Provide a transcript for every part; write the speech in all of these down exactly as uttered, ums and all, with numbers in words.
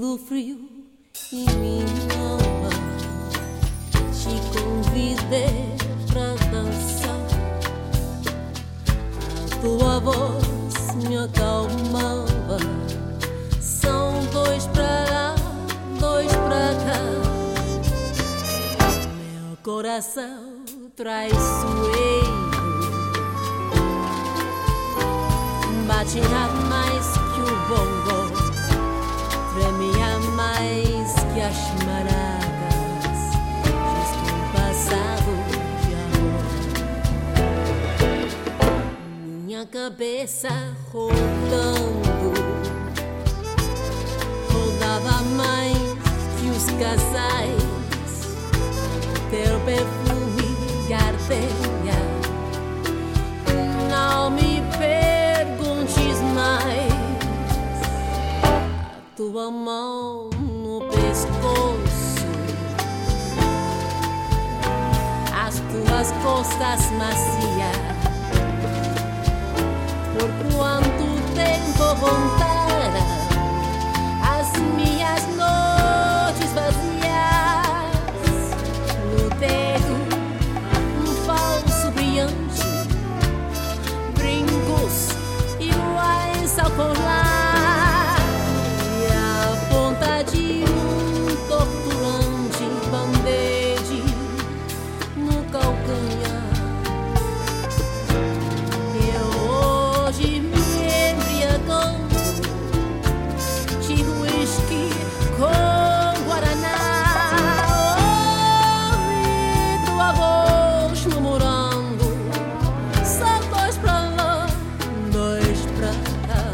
do frio e minha alma te convidei pra dançar. A tua voz me acalmava. São dois pra lá, dois pra cá. Meu coração traiçoeiro bate a mais que o bongo, tremia mais que as maracas, descompassado de amor. Minha cabeça rodando, rodava mais que os casais, teu perfume de ardeia. Não me perguntes mais, a tua mão no pescoço, as tuas costas macias. Por quanto tempo voltara as minhas noites vazias, no dedo um falso brilhante, brincos iguais ao colar, e a ponta de um torturante band-aid no calcanhar. Eu hoje me embriagando de whisky com guaraná, ouvi tua voz murmurando: só dois pra lá, dois pra cá.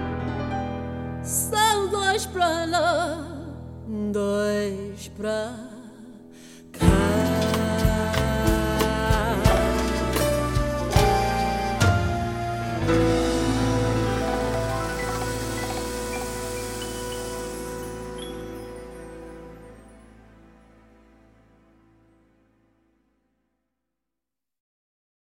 São dois pra lá, dois pra